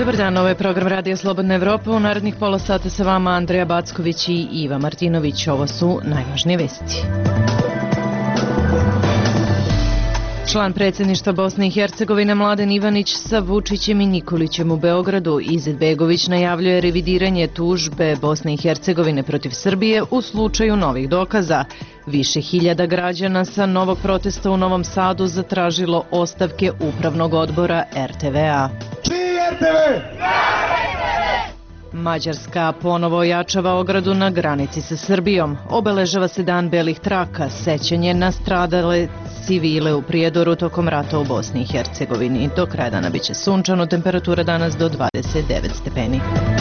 Dobar dan, ovo je program Radio Slobodna Evropa. U narednih pola sata sa vama Andreja Backović i Iva Martinović. Ovo su najvažnije vesti. Član predsjedništva Bosne i Hercegovine Mladen Ivanić sa Vučićem i Nikolićem u Beogradu. Izetbegović najavljuje revidiranje tužbe Bosne i Hercegovine protiv Srbije u slučaju novih dokaza. Više hiljada građana sa novog protesta u Novom Sadu zatražilo ostavke upravnog odbora RTV-a. Mađarska ponovo ojačava ogradu na granici sa Srbijom. Obeležava se dan belih traka, sećanje na stradale civile u Prijedoru tokom rata u Bosni i Hercegovini. Do kraja dana biće sunčano, temperatura danas do 29 stepeni.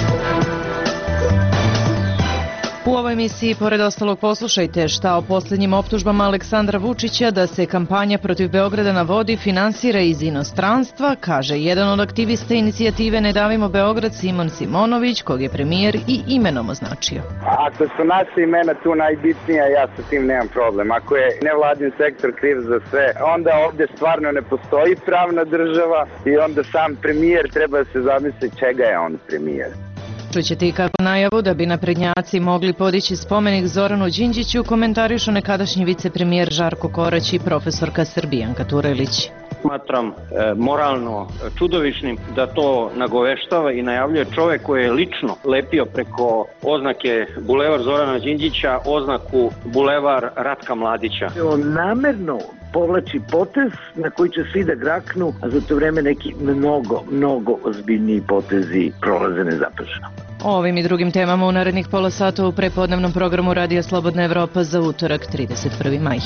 U ovoj emisiji, pored ostalog, poslušajte šta o posljednjim optužbama Aleksandra Vučića da se kampanja protiv Beograda na vodi finansira iz inostranstva, kaže jedan od aktivista inicijative Ne davimo Beograd, Simon Simonović, kog je premijer i imenom označio. Ako su naše imena tu najbitnija, ja sa tim nemam problem. Ako je nevladin sektor kriv za sve, onda ovdje stvarno ne postoji pravna država i onda sam premijer treba da se zamisli čega je on premijer. Čućete i kako najavu da bi naprednjaci mogli podići spomenik Zoranu Đinđiću komentarišu nekadašnji vicepremijer Žarko Korać i profesorka Srbijanka Turelić. Smatram moralno čudovišnim da to nagoveštava i najavljuje čovjek koji je lično lepio preko oznake Bulevar Zorana Đinđića oznaku Bulevar Ratka Mladića. On namerno povlači potez na koji će svi da graknu, a za to vreme neki mnogo ozbiljniji potezi prolaze nezapaženo. O ovim i drugim temama u narednih pola sata u prepodnevnom programu Radija Slobodna Evropa za utorak 31. maj.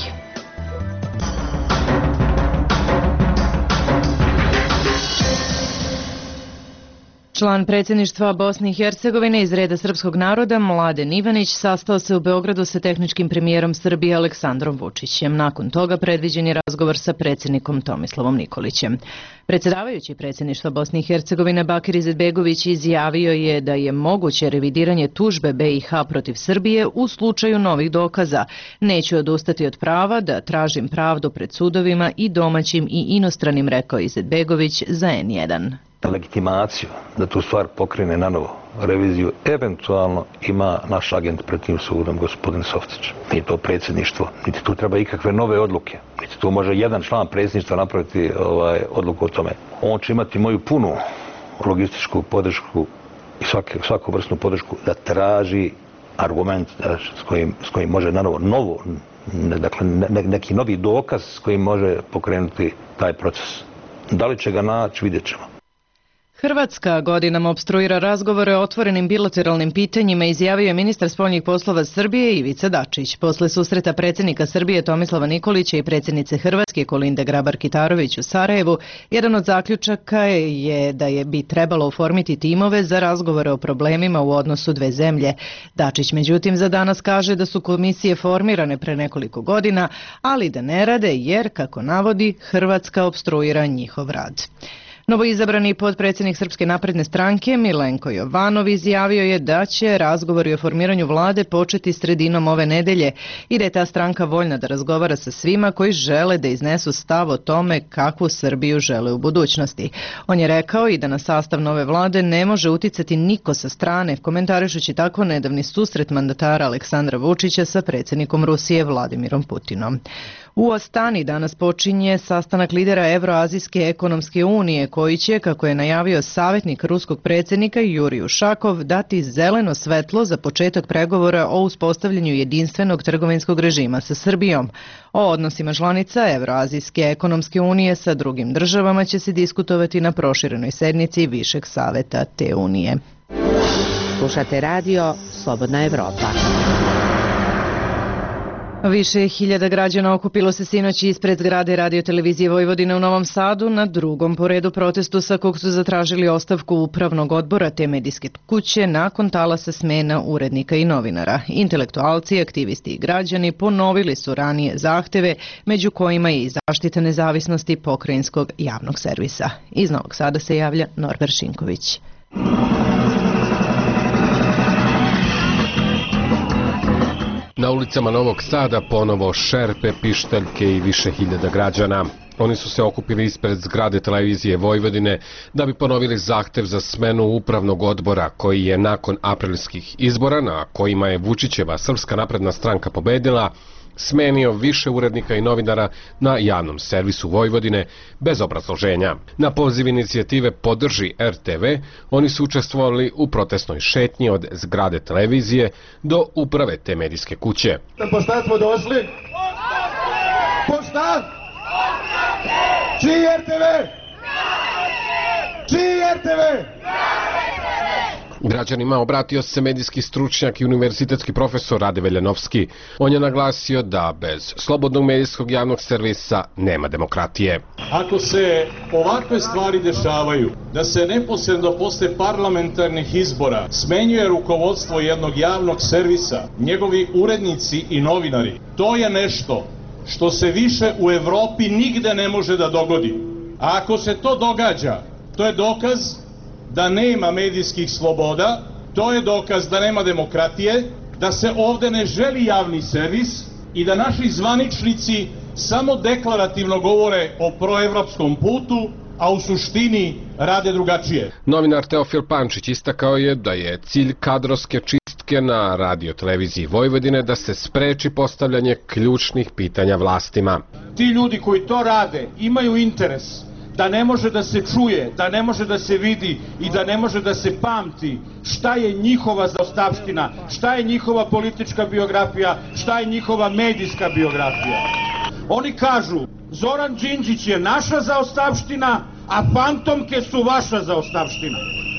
Član predsjedništva Bosne i Hercegovine iz reda srpskog naroda Mladen Ivanić sastao se u Beogradu sa tehničkim premijerom Srbije Aleksandrom Vučićem. Nakon toga predviđen je razgovor sa predsjednikom Tomislavom Nikolićem. Predsjedavajući predsjedništva Bosne i Hercegovine Bakir Izetbegović izjavio je da je moguće revidiranje tužbe BiH protiv Srbije u slučaju novih dokaza. Neću odustati od prava da tražim pravdu pred sudovima i domaćim i inostranim, rekao Izetbegović za N1. Legitimaciju da tu stvar pokrene na novo reviziju eventualno ima naš agent pred tim sudom, gospodin Softić. Nije to predsjedništvo, niti tu treba ikakve nove odluke, niti tu može jedan član predsjedništva napraviti odluku o tome. On će imati moju punu logističku podršku i svaku vrstnu podršku da traži argument s kojim može na novo, dakle neki novi dokaz s kojim može pokrenuti taj proces. Da li će ga naći, vidjet ćemo. Hrvatska godinama opstruira razgovore o otvorenim bilateralnim pitanjima, izjavio je ministar spoljnih poslova Srbije Ivica Dačić. Posle susreta predsjednika Srbije Tomislava Nikolića i predsjednice Hrvatske Kolinde Grabar-Kitarović u Sarajevu, jedan od zaključaka je da bi trebalo oformiti timove za razgovore o problemima u odnosu dve zemlje. Dačić međutim za danas kaže da su komisije formirane pre nekoliko godina, ali da ne rade jer, kako navodi, Hrvatska opstruira njihov rad. Novoizabrani potpredsjednik Srpske napredne stranke Milenko Jovanov izjavio je da će razgovori o formiranju vlade početi sredinom ove nedelje i da je ta stranka voljna da razgovara sa svima koji žele da iznesu stav o tome kakvu Srbiju žele u budućnosti. On je rekao i da na sastav nove vlade ne može uticati niko sa strane, komentarišući tako nedavni susret mandatara Aleksandra Vučića sa predsjednikom Rusije Vladimirom Putinom. U Astani danas počinje sastanak lidera Evroazijske ekonomske unije koji će, kako je najavio savjetnik ruskog predsjednika Jurij Ušakov, dati zeleno svetlo za početak pregovora o uspostavljanju jedinstvenog trgovinskog režima sa Srbijom. O odnosima članica Evroazijske ekonomske unije sa drugim državama će se diskutovati na proširenoj sednici Višeg saveta te unije. Slušate radio Slobodna Evropa. Više hiljada građana okupilo se sinoć ispred zgrade Radio-televizije Vojvodine u Novom Sadu na drugom po redu protestu sa kog su zatražili ostavku upravnog odbora te medijske kuće nakon talasa smena urednika i novinara. Intelektualci, aktivisti i građani ponovili su ranije zahteve, među kojima je i zaštita nezavisnosti pokrajinskog javnog servisa. Iz Novog Sada se javlja Norbert Šinković. Na ulicama Novog Sada ponovo šerpe, pištaljke i više hiljada građana. Oni su se okupili ispred zgrade televizije Vojvodine da bi ponovili zahtev za smenu upravnog odbora koji je nakon aprilskih izbora, na kojima je Vučićeva Srpska napredna stranka pobedila, smenio više urednika i novinara na javnom servisu Vojvodine bez obrazloženja. Na poziv inicijative Podrži RTV oni su učestvovali u protestnoj šetnji od zgrade televizije do uprave te medijske kuće. Po šta smo došli? Po šta? Čiji RTV? Čiji RTV? Građanima obratio se medijski stručnjak i univerzitetski profesor Rade Veljanovski. On je naglasio da bez slobodnog medijskog javnog servisa nema demokratije. Ako se ovakve stvari dešavaju, da se neposredno posle parlamentarnih izbora smenjuje rukovodstvo jednog javnog servisa, njegovi urednici i novinari, to je nešto što se više u Evropi nigde ne može da dogodi. A ako se to događa, to je dokaz da nema medijskih sloboda, to je dokaz da nema demokratije, da se ovde ne želi javni servis i da naši zvaničnici samo deklarativno govore o proevropskom putu, a u suštini rade drugačije. Novinar Teofil Pančić istakao je da je cilj kadrovske čistke na radio-televiziji Vojvodine da se spreči postavljanje ključnih pitanja vlastima. Ti ljudi koji to rade imaju interes da ne može da se čuje, da ne može da se vidi i da ne može da se pamti šta je njihova zaostavština, šta je njihova politička biografija, šta je njihova medijska biografija. Oni kažu, Zoran Đinđić je naša zaostavština, a fantomke su vaša zaostavština.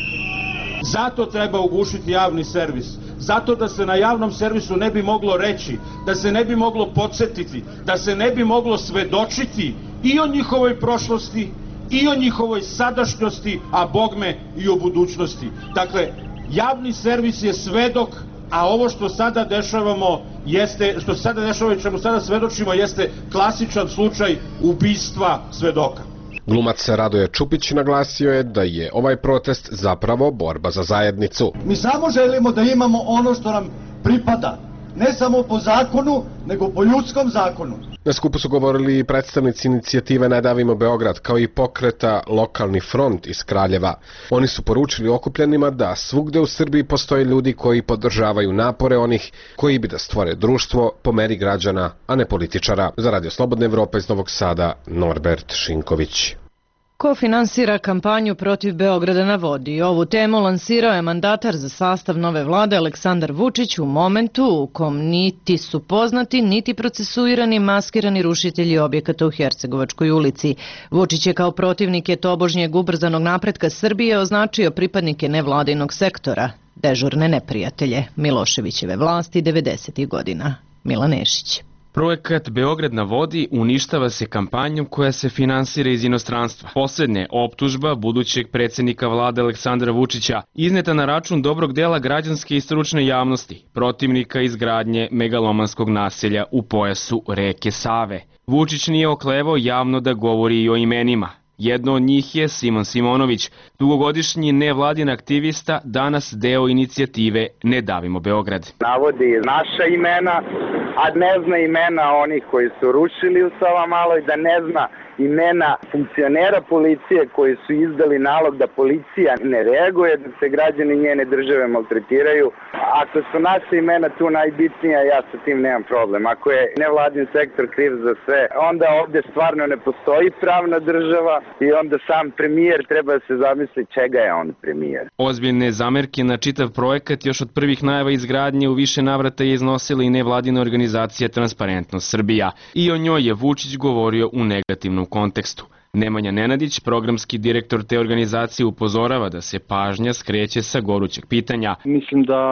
Zato treba ugušiti javni servis. Zato da se na javnom servisu ne bi moglo reći, da se ne bi moglo podsjetiti, da se ne bi moglo svedočiti i o njihovoj prošlosti, i o njihovoj sadašnjosti, a bogme i o budućnosti. Dakle, javni servis je svedok, a ovo što sada dešavamo jeste, što se sada dešava i čemu sada svedočimo jeste klasičan slučaj ubistva svedoka. Glumac Radoje Čupić naglasio je da je ovaj protest zapravo borba za zajednicu. Mi samo želimo da imamo ono što nam pripada, ne samo po zakonu, nego po ljudskom zakonu. Na skupu su govorili i predstavnici inicijative Ne davimo Beograd, kao i pokreta Lokalni front iz Kraljeva. Oni su poručili okupljenima da svugde u Srbiji postoje ljudi koji podržavaju napore onih koji bi da stvore društvo po meri građana, a ne političara. Za Radio Slobodna Evropa iz Novog Sada, Norbert Šinković. Ko finansira kampanju protiv Beograda na vodi? Ovu temu lansirao je mandatar za sastav nove vlade Aleksandar Vučić u momentu u kom niti su poznati, niti procesuirani maskirani rušitelji objekata u Hercegovačkoj ulici. Vučić je kao protivnike tobožnjeg ubrzanog napretka Srbije označio pripadnike nevladinog sektora, dežurne neprijatelje Miloševićeve vlasti 90. godina. Milan Nešić. Projekat Beograd na vodi uništava se kampanjom koja se finansira iz inostranstva. Poslednja optužba budućeg predsjednika vlade Aleksandra Vučića izneta na račun dobrog dela građanske i stručne javnosti, protivnika izgradnje megalomanskog naselja u pojasu reke Save. Vučić nije oklevao javno da govori i o imenima. Jedno od njih je Simon Simonović, dugogodišnji nevladin aktivista, danas deo inicijative Ne davimo Beograd. Navodi naša imena, a ne zna imena onih koji su rušili u Savamaloj, da ne zna imena funkcionera policije koji su izdali nalog da policija ne reaguje, da se građani njene države maltretiraju. Ako su naše imena tu najbitnija, ja sa tim nemam problem. Ako je nevladin sektor kriv za sve, onda ovde stvarno ne postoji pravna država i onda sam premijer treba da se zamisli čega je on premijer. Ozbiljne zamerke na čitav projekat još od prvih najava izgradnje u više navrata je iznosila i nevladina organizacija Transparentnost Srbija. I o njoj je Vučić govorio u negativnom kontekstu. Nemanja Nenadić, programski direktor te organizacije, upozorava da se pažnja skreće sa gorućeg pitanja. Mislim da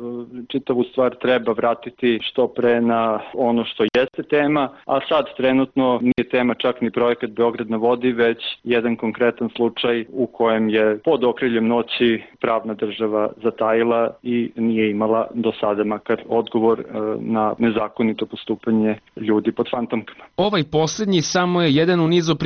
čitavu stvar treba vratiti što pre na ono što jeste tema, a sad trenutno nije tema čak ni projekat Beograd na vodi, već jedan konkretan slučaj u kojem je pod okriljem noći pravna država zatajila i nije imala do sada makar odgovor na nezakonito postupanje ljudi pod fantomkama. Ovaj posljednji samo je jedan u nizu primjera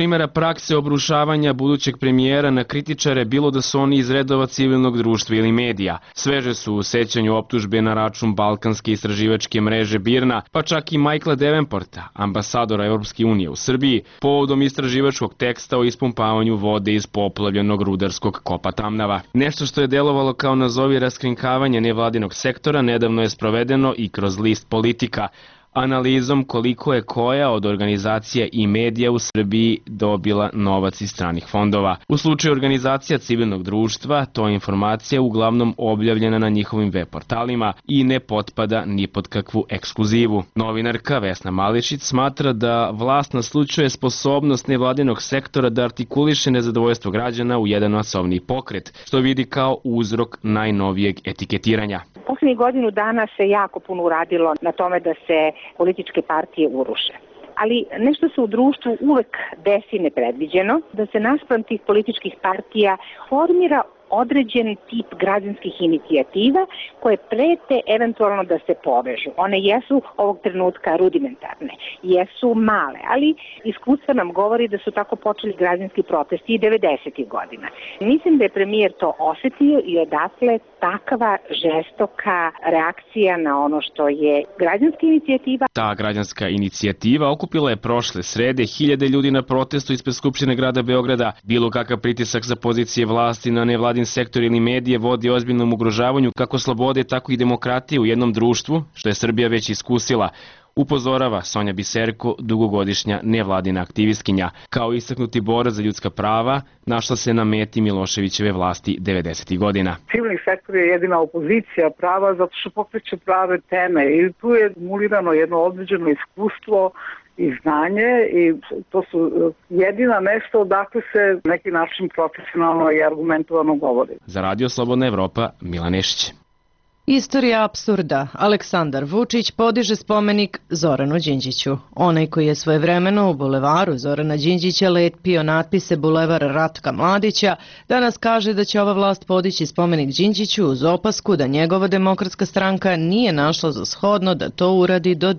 prakse obrušavanja budućeg premijera na kritičare, bilo da su oni iz redova civilnog društva ili medija. Sveže su u sećanju optužbe na račun balkanske istraživačke mreže BIRNA, pa čak i Michaela Davenporta, ambasadora Europske unije u Srbiji, povodom istraživačkog teksta o ispumpavanju vode iz poplavljenog rudarskog kopa Tamnava. Nešto što je delovalo kao nazovi raskrinkavanje nevladinog sektora nedavno je sprovedeno i kroz list Politika, analizom koliko je koja od organizacija i medija u Srbiji dobila novac iz stranih fondova. U slučaju organizacija civilnog društva, to je informacija uglavnom objavljena na njihovim web portalima i ne potpada ni pod kakvu ekskluzivu. Novinarka Vesna Mališić smatra da vlast naslućuje sposobnost nevladinog sektora da artikuliše nezadovoljstvo građana u jedan masovni pokret, što vidi kao uzrok najnovijeg etiketiranja. Poslednjih godinu dana se jako puno uradilo na tome da se političke partije uruše. Ali nešto se u društvu uvek desi nepredviđeno, da se naspram tih političkih partija formira određen tip građanskih inicijativa koje prete eventualno da se povežu. One jesu ovog trenutka rudimentarne, jesu male, ali iskustvo nam govori da su tako počeli građanski protesti i 90. godina. Mislim da je premijer to osetio i odatle takva žestoka reakcija na ono što je građanska inicijativa. Ta građanska inicijativa okupila je prošle srede hiljade ljudi na protestu ispred Skupštine grada Beograda. Bilo kakav pritisak za pozicije vlasti na nevladin sektor ili medije vodi ozbiljnom ugrožavanju kako slobode, tako i demokratije u jednom društvu, što je Srbija već iskusila, upozorava Sonja Biserko, dugogodišnja nevladina aktivistkinja. Kao istaknuti borac za ljudska prava, našla se na meti Miloševićeve vlasti 90. godina. Civilni sektor je jedina opozicija prava zato što pokreće prave teme i tu je kumulirano jedno određeno iskustvo i znanje i to su jedina mesta odakle se neki način profesionalno i argumentovano govori. Za Radio Slobodna Evropa, Milan Nešić. Istorija apsurda. Aleksandar Vučić podiže spomenik Zoranu Đinđiću. Onaj koji je svojevremeno u bulevaru Zorana Đinđića lepio natpise Bulevar Ratka Mladića, danas kaže da će ova vlast podići spomenik Đinđiću uz opasku da njegova Demokratska stranka nije našla za shodno da to uradi do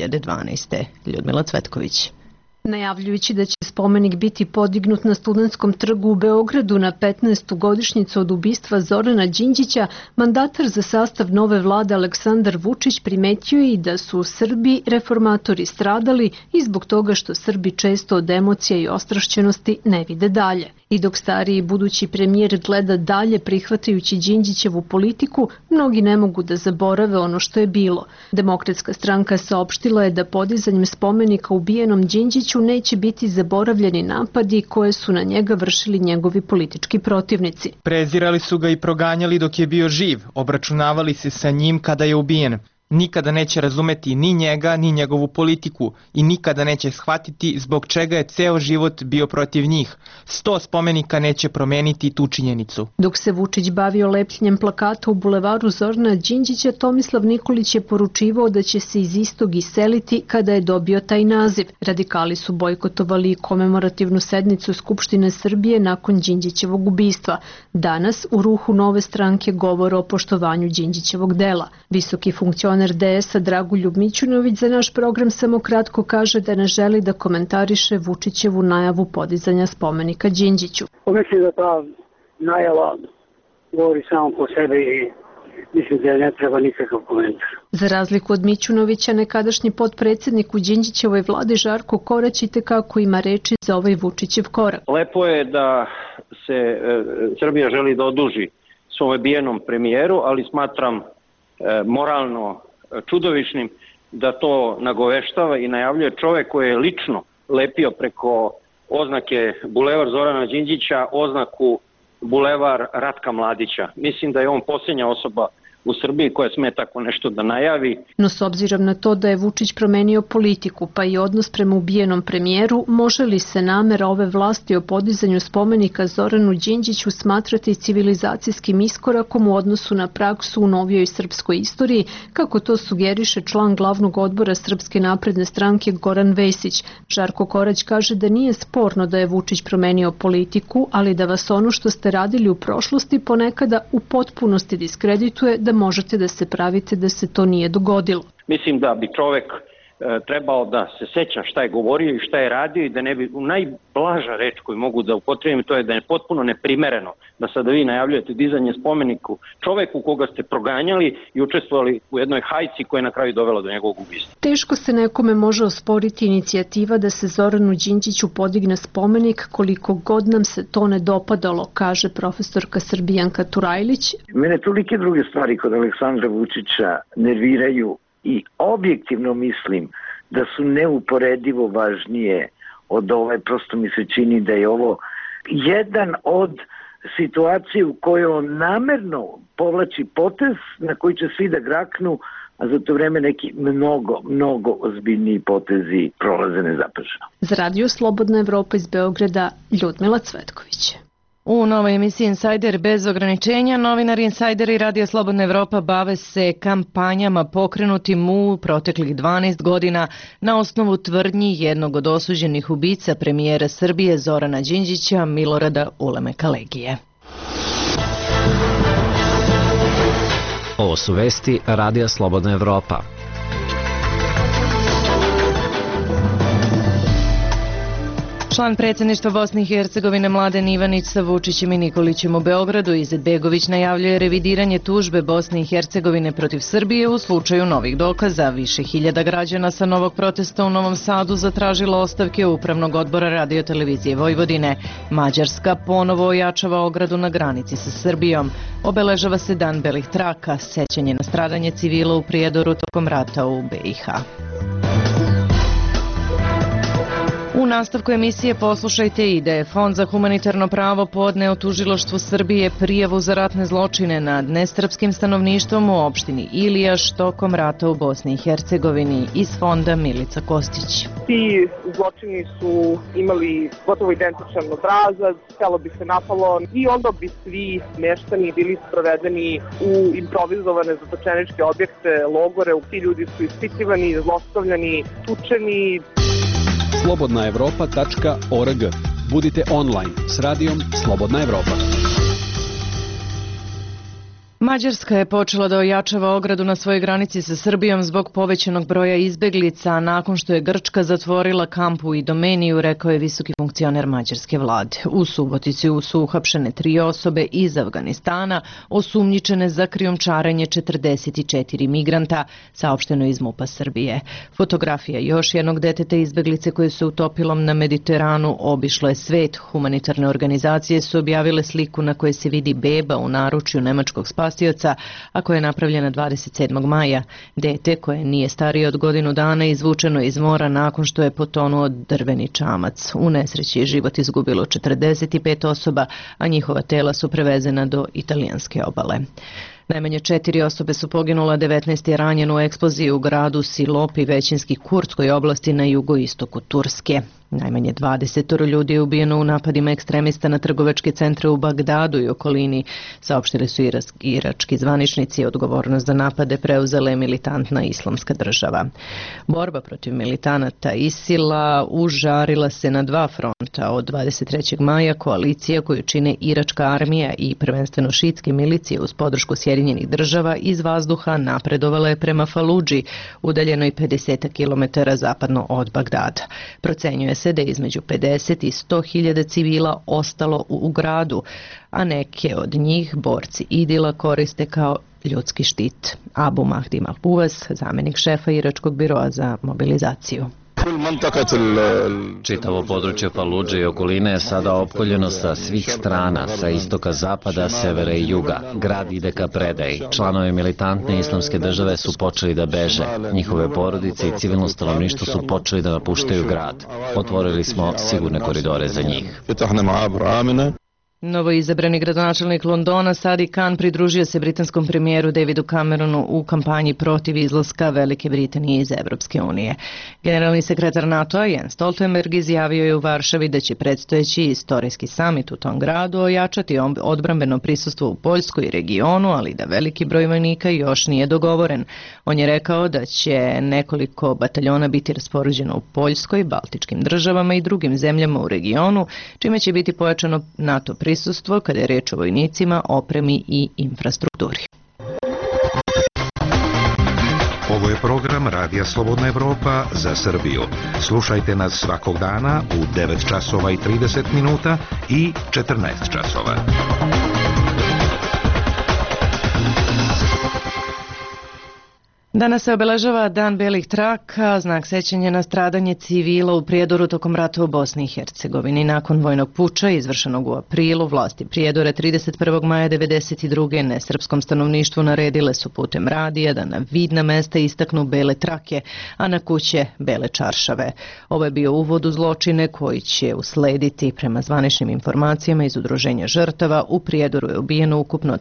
2012. Ljudmila Cvetković. Najavljujući da će spomenik biti podignut na Studentskom trgu u Beogradu na 15. godišnjicu od ubistva Zorana Đinđića, mandatar za sastav nove vlade Aleksandar Vučić primetio je i da su u Srbiji reformatori stradali i zbog toga što Srbi često od emocija i ostrašćenosti ne vide dalje. I dok stariji budući premijer gleda dalje prihvatajući Đinđićevu politiku, mnogi ne mogu da zaborave ono što je bilo. Demokratska stranka saopštila je da podizanjem spomenika ubijenom Đinđiću neće biti zaboravljeni napadi koje su na njega vršili njegovi politički protivnici. Prezirali su ga i proganjali dok je bio živ, obračunavali se sa njim kada je ubijen. Nikada neće razumeti ni njega, ni njegovu politiku i nikada neće shvatiti zbog čega je ceo život bio protiv njih. 100 spomenika neće promeniti tu činjenicu. Dok se Vučić bavio lepljenjem plakata u bulevaru Zorana Đinđića, Tomislav Nikolić je poručivao da će se iz istog iseliti kada je dobio taj naziv. Radikali su bojkotovali komemorativnu sednicu Skupštine Srbije nakon Đinđićevog ubistva. Danas u ruhu nove stranke govore o poštovanju Đinđićevog dela. Visoki funkcioner DS-a Dragoljub Mićunović za naš program samo kratko kaže da ne želi da komentariše Vučićevu najavu podizanja spomenika Đinđiću. Mislim da ta najava govori samo po sebi i mislim da ne treba nikakav komentar. Za razliku od Mićunovića, nekadašnji potpredsednik u Đinđićevoj vladi Žarko Korać itekako ima reči za ovaj Vučićev korak. Lepo je da se Srbija želi da oduži svom obijenom premijeru, ali smatram moralno čudovišnim da to nagoveštava i najavljuje čovek koji je lično lepio preko oznake Bulevar Zorana Đinđića oznaku Bulevar Ratka Mladića. Mislim da je on posljednja osoba u Srbiji koja sme tako nešto da najavi. No s obzirom na to da je Vučić promenio politiku pa i odnos prema ubijenom premijeru, može li se namera ove vlasti o podizanju spomenika Zoranu Đinđiću smatrati civilizacijskim iskorakom u odnosu na praksu u novijoj srpskoj istoriji, kako to sugeriše član glavnog odbora Srpske napredne stranke Goran Vesić. Žarko Korać kaže da nije sporno da je Vučić promenio politiku, ali da vas ono što ste radili u prošlosti ponekada u potpunosti diskredituje, da možete da se pravite da se to nije dogodilo. Mislim da bi čovek trebao da se seća šta je govorio i šta je radio i da ne bi, najblaža reč koju mogu da upotrebim, to je da je potpuno neprimereno da sada vi najavljujete dizanje spomeniku čoveku koga ste proganjali i učestvovali u jednoj hajci koja je na kraju dovela do njegovog ubistva. Teško se nekome može osporiti inicijativa da se Zoranu Đinđiću podigne spomenik koliko god nam se to ne dopadalo, kaže profesorka Srbijanka Turajlić. Mene tolike druge stvari kod Aleksandra Vučića nerviraju i objektivno mislim da su neuporedivo važnije od ove, prosto mi se čini da je ovo jedan od situacije u kojoj on namerno povlači potez na koji će svi da graknu, a za to vreme neki mnogo ozbiljniji potezi prolaze nezapaženo. Za Radio Slobodna Evropa iz Beograda, Ljudmila Cvetković. U novoj emisiji Insider bez ograničenja, novinari Insidera i Radio Slobodna Evropa bave se kampanjama pokrenutim u proteklih 12 godina na osnovu tvrdnji jednog od osuđenih ubica premijera Srbije Zorana Đinđića, Milorada Ulemeka Legije. Ovo su vesti Radija Slobodna Evropa. Član predsjedništva Bosne i Hercegovine Mladen Ivanić sa Vučićem i Nikolićem u Beogradu Izetbegović najavljuje revidiranje tužbe Bosne i Hercegovine protiv Srbije u slučaju novih dokaza. Više hiljada građana sa novog protesta u Novom Sadu zatražilo ostavke Upravnog odbora Radiotelevizije Vojvodine. Mađarska ponovo ojačava ogradu na granici sa Srbijom. Obeležava se Dan belih traka, sećanje na stradanje civila u Prijedoru tokom rata u BiH. U nastavku emisije poslušajte i da je Fond za humanitarno pravo podneo tužilaštvu Srbije prijavu za ratne zločine nad nesrpskim stanovništvom u opštini Ilijaš tokom rata u Bosni i Hercegovini. Iz fonda Milica Kostić. Ti zločini su imali gotovo identičan obrazac, selo bi se napalo i onda bi svi meštani bili sprovedeni u improvizovane zatočeničke objekte, logore. Ti ljudi su ispitivani, zlostavljani, tučeni. slobodnaevropa.org. Budite online s radijom Slobodna Evropa. Mađarska je počela da ojačava ogradu na svojoj granici sa Srbijom zbog povećanog broja izbeglica, nakon što je Grčka zatvorila kamp u Idomeniju, rekao je visoki funkcioner mađarske vlade. U Subotici su uhapšene 3 osobe iz Afganistana, osumnjičene za krijumčarenje 44 migranta, saopšteno iz MUP-a Srbije. Fotografija još jednog deteta izbeglice koje se utopilo na Mediteranu obišlo je svet. Humanitarne organizacije su objavile sliku na kojoj se vidi beba u naručju nemačkog spasioca, a koja je napravljena 27. maja. Dete, koje nije starije od godinu dana, izvučeno iz mora nakon što je potonuo drveni čamac. U nesreći je život izgubilo 45 osoba, a njihova tela su prevezena do italijanske obale. Najmanje 4 osobe su poginula, 19 je ranjeno u eksploziji u gradu Silopi, većinski kurdskoj oblasti na jugoistoku Turske. Najmanje 20 ljudi je ubijeno u napadima ekstremista na trgovačke centre u Bagdadu i okolini, saopštili su irački zvaničnici. Odgovornost za napade preuzela je militantna Islamska država. Borba protiv militanata ISIL-a užarila se na 2 fronta. Od 23. maja koalicija koju čine iračka armija i prvenstveno šitske milicije uz podršku Sjedinjenih država iz vazduha napredovala je prema Faludži, udaljenoj 50 km zapadno od Bagdada. Procenjuje se da je između 50 i 100.000 civila ostalo u gradu, a neke od njih borci IDIL-a koriste kao ljudski štit. Abu Mahdi Mahbuvas, zamjenik šefa iračkog biroa za mobilizaciju. Čitavo područje Faludže i okoline je sada opkoljeno sa svih strana, sa istoka, zapada, severa i juga. Grad ide ka predaji. Članovi militantne Islamske države su počeli da beže. Njihove porodice i civilno stanovništvo su počeli da napuštaju grad. Otvorili smo sigurne koridore za njih. Novoizabrani gradonačelnik Londona Sadiq Khan pridružio se britanskom premijeru Davidu Cameronu u kampanji protiv izlaska Velike Britanije iz Evropske unije. Generalni sekretar NATO-a Jens Stoltenberg izjavio je u Varšavi da će predstojeći istorijski samit u tom gradu ojačati odbrambeno prisustvo u Poljskoj i regionu, ali da veliki broj vojnika još nije dogovoren. On je rekao da će nekoliko bataljona biti raspoređeno u Poljskoj, Baltičkim državama i drugim zemljama u regionu, čime će biti pojačano NATO prisustvo kada je reč o vojnicima, opremi i infrastrukturi. Ovo je program Radija Slobodna Evropa za Srbiju. Slušajte nas svakog dana u 9 časova i 30 minuta i 14 časova. Danas se obeležava Dan belih traka, znak sećanja na stradanje civila u Prijedoru tokom rata u Bosni i Hercegovini. Nakon vojnog puča, izvršenog u aprilu, vlasti Prijedora 31. maja 1992. nesrpskom stanovništvu naredile su putem radija da na vidna mesta istaknu bele trake, a na kuće bele čaršave. Ovo je bio uvod u zločine koji će uslediti. Prema zvaničnim informacijama iz Udruženja žrtava, u Prijedoru je ubijeno ukupno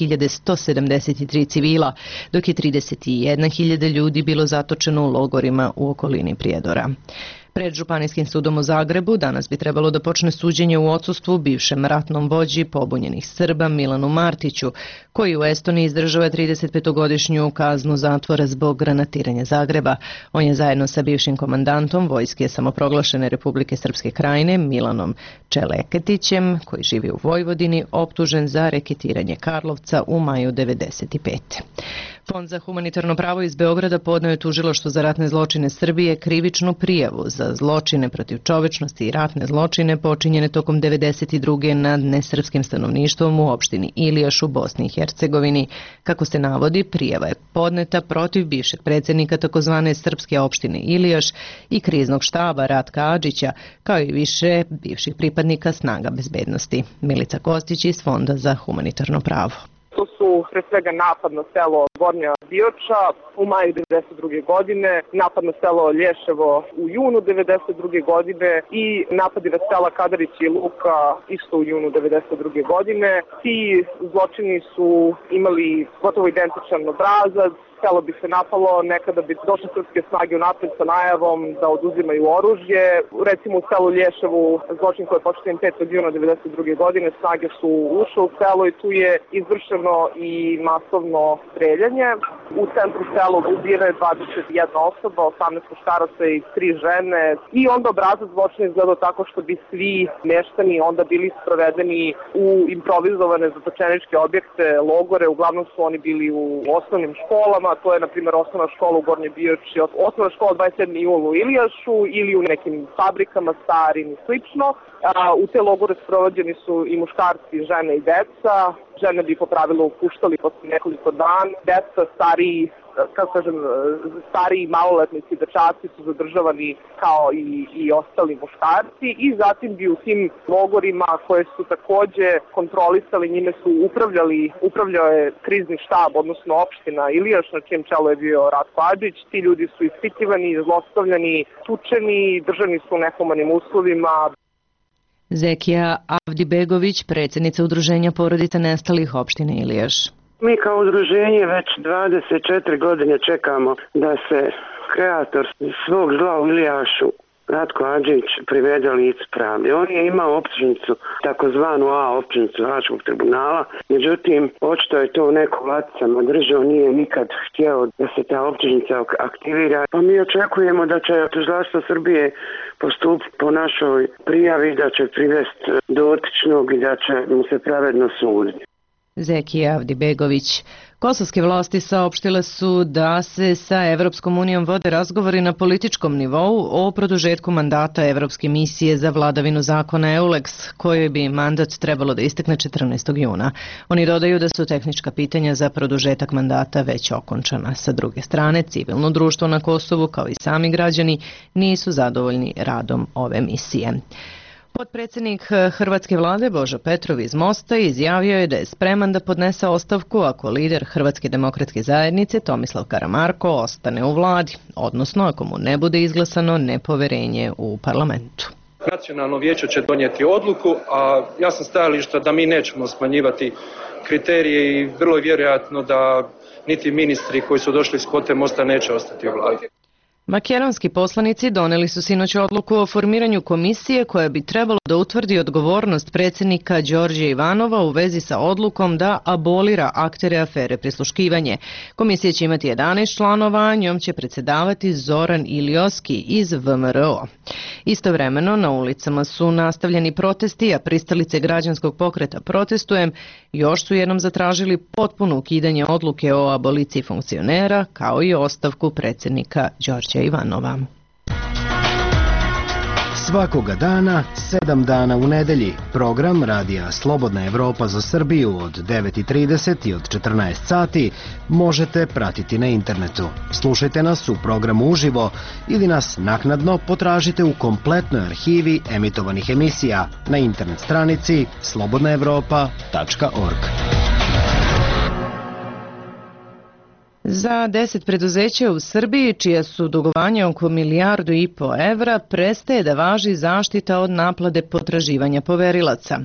3173 civila, dok je 31.000 ljudi bilo zatočeno u logorima u okolini Prijedora. Pred Županijskim sudom u Zagrebu danas bi trebalo da počne suđenje u odsustvu bivšem ratnom vođi pobunjenih Srba Milanu Martiću, koji u Estoniji izdržava 35-godišnju kaznu zatvora zbog granatiranja Zagreba. On je zajedno sa bivšim komandantom vojske samoproglašene Republike Srpske Krajine Milanom Čeleketićem, koji živi u Vojvodini, optužen za reketiranje Karlovca u maju 1995. Fond za humanitarno pravo iz Beograda podneo je Tužilaštvu za ratne zločine Srbije krivičnu prijavu za zločine protiv čovečnosti i ratne zločine počinjene tokom 1992. nad nesrpskim stanovništvom u opštini Ilijaš u Bosni i Hercegovini. Kako se navodi, prijava je podneta protiv bivšeg predsjednika takozvane srpske opštine Ilijaš i kriznog štaba Ratka Adžića, kao i više bivših pripadnika snaga bezbednosti. Milica Kostić iz Fonda za humanitarno pravo. To su pre svega napad na selo Gornja Bioča u maju 1992. godine, napad na selo Lješevo u junu 1992. godine i napadi na sela Kadarić i Luka isto u junu 1992. godine. Ti zločini su imali gotovo identičan obrazac. Selo bi se napalo, nekada bi došle srpske snage unapred sa najavom da oduzimaju oružje. Recimo u selu Lješevu, zločin koji je počinjen 5. juna 1992. godine, snage su ušle u selo i tu je izvršeno i masovno streljanje. U centru sela ubijena je 21 osoba, 18 muškaraca i 3 žene. I onda obrazac zločina izgledao tako što bi svi meštani onda bili sprovedeni u improvizovane zatočeničke objekte, logore. Uglavnom su oni bili u osnovnim školama. To je, na primjer, osnovna škola u Gornjoj Bioči, osnovna škola 27. jul u Ilijašu ili u nekim fabrikama starim i slično. U te logore sprovođeni su i muškarci, žene i deca. Žene bi po pravilu puštali posle nekoliko dana. Deca, stariji maloletnici dečaci su zadržavani kao i ostali muškarci i zatim bi u tim logorima koje su takođe kontrolisali, njime su upravljao je krizni štab, odnosno opština Ilijaš, na čijem čelu je bio Ratko Adžić. Ti ljudi su ispitivani, zlostavljani, tučeni, držani su u nehumanim uslovima. Zekija Avdibegović, predsjednica Udruženja porodica nestalih opštine Ilijaš. Mi kao udruženje već 24 godine čekamo da se kreator svog zla u Ilijašu, Ratko Adžić, privede licu pravde. On je imao optužnicu, takozvanu optužnicu Haškog tribunala, međutim, očito je to neko laticama držao, nije nikad htjeo da se ta optužnica aktivira. Pa mi očekujemo da će tužilaštvo Srbije postupiti po našoj prijavi, da će privesti dotičnog i da će mu se pravedno suditi. Zekija Avdibegović. Kosovske vlasti saopštile su da se sa Evropskom unijom vode razgovori na političkom nivou o produžetku mandata Evropske misije za vladavinu zakona EULEX, kojoj bi mandat trebalo da istekne 14. juna. Oni dodaju da su tehnička pitanja za produžetak mandata već okončana. Sa druge strane, civilno društvo na Kosovu, kao i sami građani, nisu zadovoljni radom ove misije. Potpredsjednik Hrvatske vlade Božo Petrov iz Mosta izjavio je da je spreman da podnese ostavku ako lider Hrvatske demokratske zajednice Tomislav Karamarko ostane u vladi, odnosno ako mu ne bude izglasano nepoverenje u parlamentu. Nacionalno vijeće će donijeti odluku, a ja sam stajališta da mi nećemo smanjivati kriterije i vrlo je vjerojatno da niti ministri koji su došli iz kvote Mosta neće ostati u vladi. Makedonski poslanici doneli su sinoć odluku o formiranju komisije koja bi trebalo da utvrdi odgovornost predsjednika Đorđa Ivanova u vezi sa odlukom da abolira aktere afere prisluškivanje. Komisija će imati 11 članova, a njom će predsjedavati Zoran Ilioski iz VMRO. Istovremeno na ulicama su nastavljeni protesti, a pristalice građanskog pokreta Protestujem još su jednom zatražili potpuno ukidanje odluke o aboliciji funkcionera, kao i ostavku predsjednika Đorđa Ivanova. Svakoga dana, 7 dana u nedelji, program Radija Slobodna Evropa za Srbiju od 9:30 i od 14 sati možete pratiti na internetu. Slušajte nas u programu uživo ili nas naknadno potražite u kompletnoj arhivi emitovanih emisija na internet stranici slobodnaevropa.org. Za 10 preduzeća u Srbiji, čija su dugovanja oko 1,5 milijardu evra, prestaje da važi zaštita od naplate potraživanja poverilaca.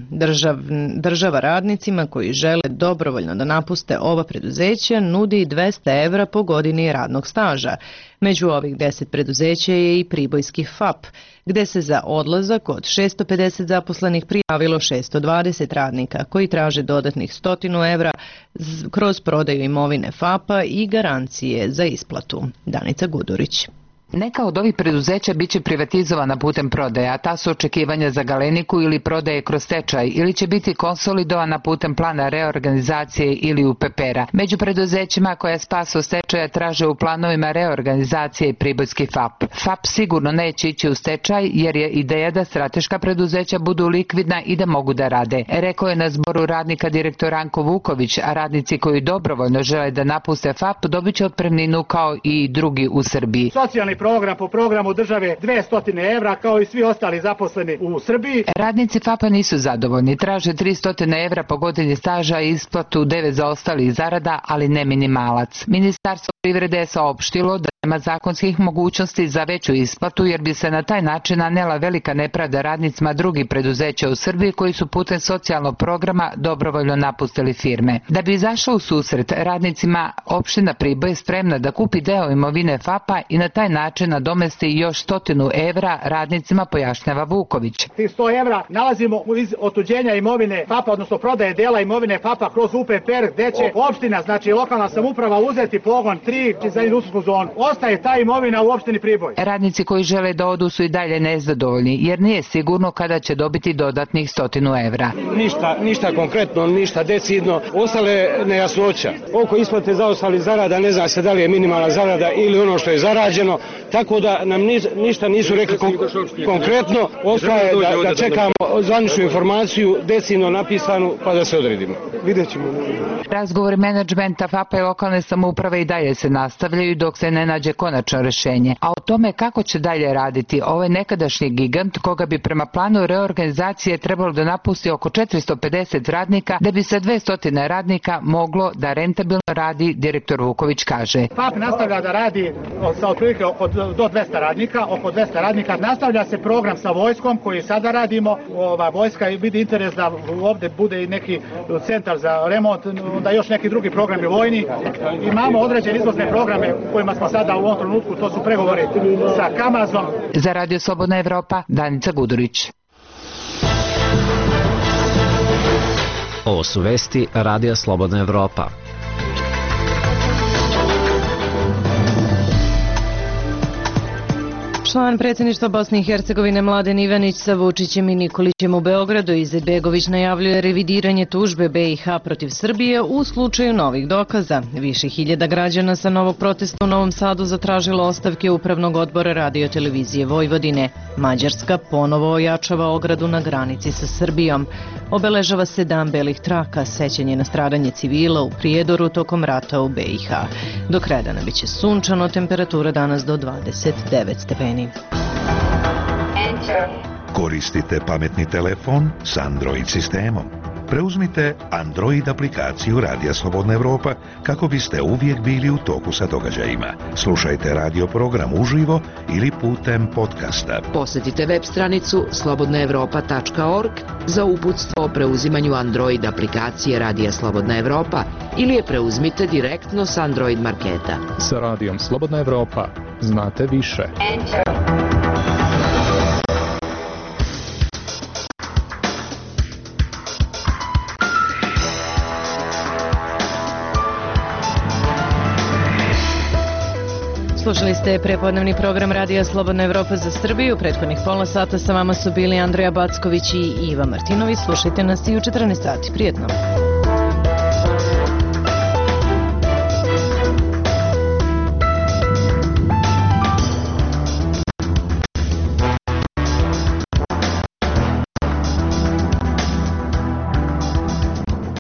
Država radnicima koji žele dobrovoljno da napuste ova preduzeća nudi 200 evra po godini radnog staža. Među ovih 10 preduzeća je i pribojski FAP, gde se za odlazak od 650 zaposlenih prijavilo 620 radnika koji traže dodatnih 100 evra kroz prodaju imovine FAP-a i garancije za isplatu. Danica Gudurić. Neka od ovih preduzeća biće privatizovana putem prodaja, a ta su očekivanja za Galeniku ili prodaje kroz stečaj, ili će biti konsolidovana putem plana reorganizacije ili UPPR-a. Među preduzećima koja spas od stečaja traže u planovima reorganizacije i pribojski FAP. FAP sigurno neće ići u stečaj jer je ideja da strateška preduzeća budu likvidna i da mogu da rade. Rekao je na zboru radnika direktor Ranko Vuković, a radnici koji dobrovoljno žele da napuste FAP dobit će otpremninu kao i drugi u Srbiji. Socijalni program po programu države 200 evra kao i svi ostali zaposleni u Srbiji. Radnici FAP-a nisu zadovoljni, traže 300 evra po godini staža i isplatu 9 zaostalih zarada, ali ne minimalac. Ministarstvo privrede je saopštilo da nema zakonskih mogućnosti za veću isplatu jer bi se na taj način nanela velika nepravda radnicima drugih preduzeća u Srbiji koji su putem socijalnog programa dobrovoljno napustili firme. Da bi izašao u susret radnicima, opština Priboj je spremna da kupi deo imovine FAP-a i na taj način nadomesti još 100 evra radnicima, pojašnjava Vuković. Tih 100 evra nalazimo iz otuđenja imovine FAP-a, odnosno prodaje dela imovine FAP-a kroz UPPR, gde će opština, znači lokalna samouprava, uzeti pogon 3 za industrijsku zonu. Ostaje ta imovina u opštini Priboj. Radnici koji žele da odu su i dalje nezadovoljni, jer nije sigurno kada će dobiti dodatnih 100 evra. Ništa konkretno, ništa decidno. Ostale nejasnoća. Oko isplate zaostalih zarada, ne zna se da li je minimalna zarada ili ono što je zarađeno, tako da nam ništa nisu rekli konkretno. Ostaje da čekamo zvaničnu informaciju, decidno napisanu, pa da se odredimo. Vidjet ćemo. Razgovori menadžmenta FAP-a i lokalne samouprave i dalje se nastavljaju dok se ne nađe konačno rešenje. A o tome kako će dalje raditi ovaj nekadašnji gigant, koga bi prema planu reorganizacije trebalo da napusti oko 450 radnika, da bi se 200 radnika moglo da rentabilno radi, direktor Vuković kaže. FAP nastavlja da radi sa otprilike do 200 radnika, oko 200 radnika. Nastavlja se program sa vojskom koji sada radimo. Vojska vidi interes da ovde bude i neki centar za remont, da još neki drugi programi vojni. Imamo određene izvozne programe u kojima smo sada u ovom trenutku, to su pregovori sa Kamazom. Za Radio Slobodna Evropa, Danica Gudurić. Ovo su vesti Radija Slobodna Evropa. Član predsjedništva Bosne i Hercegovine Mladen Ivanić sa Vučićem i Nikolićem u Beogradu, Izetbegović najavljuje revidiranje tužbe BiH protiv Srbije u slučaju novih dokaza. Više hiljada građana sa novog protesta u Novom Sadu zatražilo ostavke Upravnog odbora Radio-televizije Vojvodine. Mađarska ponovo ojačava ogradu na granici sa Srbijom. Obeležava se Dan belih traka, sećanje na stradanje civila u Prijedoru tokom rata u BiH. Do kraja dana biće sunčano, temperatura danas do 29 stepeni. Koristite pametni telefon s Android sistemom. Preuzmite Android aplikaciju Radija Slobodna Evropa kako biste uvijek bili u toku sa događajima. Slušajte radio program uživo ili putem podcasta. Posjetite web stranicu slobodnaevropa.org za uputstvo o preuzimanju Android aplikacije Radija Slobodna Evropa ili je preuzmite direktno s Android marketa. Sa Radijom Slobodna Evropa znate više. Slušali ste prepodnevni program Radija Slobodna Evropa za Srbiju. Prethodnih pola sata sa vama su bili Andreja Backović i Iva Martinović. Slušajte nas i u 14 sati. Prijetno.